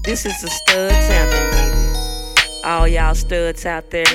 This is a stud sample, baby. All y'all studs out there.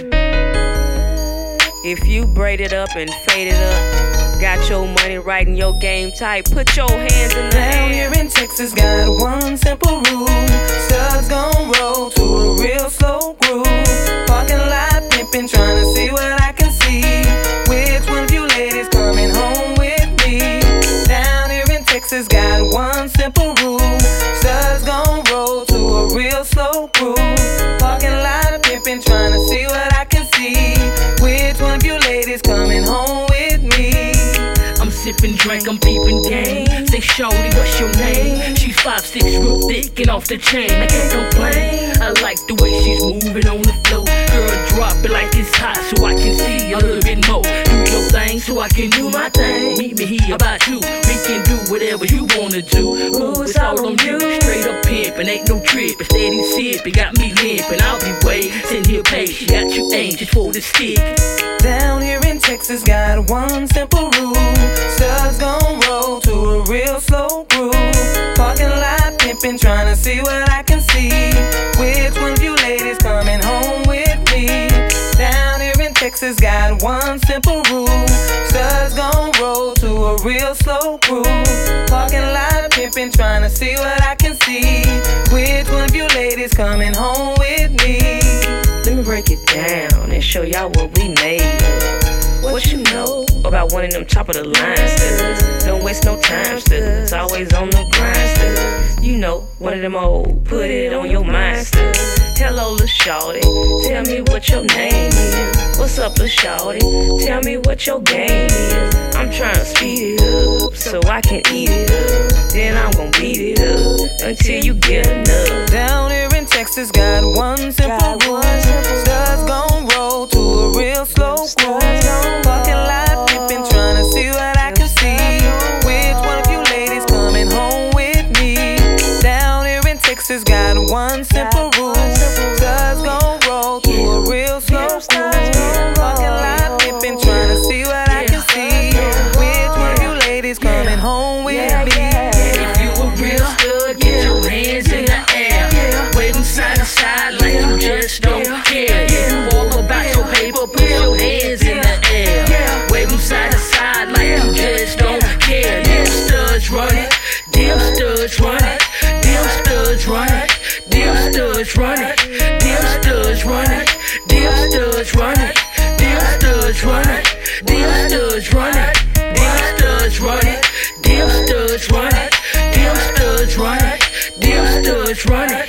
If you braided up and faded up, got your money right and your game tight, put your hands in the air. Down here in Texas, got one simple rule. Studs gon' roll to a real slow groove. Parking lot pimpin', trying to see what I can see. Which one of you ladies coming home with me? Down here in Texas, got one simple rule. Studs gon' roll to a real slow groove. Parking lot pimpin', trying to see what I can see. Which one of you ladies coming home with me? I'm sipping drink, I'm peeping game. Say, shorty, what's your name? She's 5'6", real thick and off the chain. I can't complain. I like the way she's moving on the floor. Girl, drop it like it's hot so I can see a little bit more. Do your thing so I can do my thing. Meet me here about you. We can do whatever you wanna do. Ooh, it's all on you. Straight up pimpin', ain't no trippin'. Steady sippin', got me limpin'. I'll be waiting, sitting here patient. Got you anxious for the stick. Down here in Texas, got one simple rule. Studs gon' roll to a real slow groove. Parking lot pimpin', tryna see what I can see. Which one of you ladies coming home with me? Down here in Texas, got one simple rule. Studs gon' roll to a real slow groove. Parking lot pimpin', tryna see what I can see. Which one of you ladies coming home with me? Let me break it down and show y'all what we made of. What you know about one of them top of the line studs? Don't waste no time studs, always on the grind studs. You know, one of them old, put it on your mind studs. Hello, lil' shawty, tell me what your name is. What's up, lil' shawty, tell me what your game is. I'm tryna speed it up so I can eat it up. Then I'm gon' beat it up until you get enough. Down here in Texas, got one simple rule. Studs gon' roll to a real slow groove. Parking lot pimpin', tryna see what I can see. Which one of you ladies coming home with me? Down here in Texas, got one simple rule. Studs gon' roll to a real slow groove. Parking lot pimpin', tryna see what I can see. Which one of you ladies coming home with me? If you a real stud, get your hands in the air. Waving side to side like you just don't care. If you all about your paper, put your hands in the air. Wave them side to side like you just don't care. Them studs run it, them studs run it, them studs run it, them studs run it, them studs run it, them studs run it, them studs run it, them studs run it, them studs run it, them studs run it, them studs run it, them studs run it.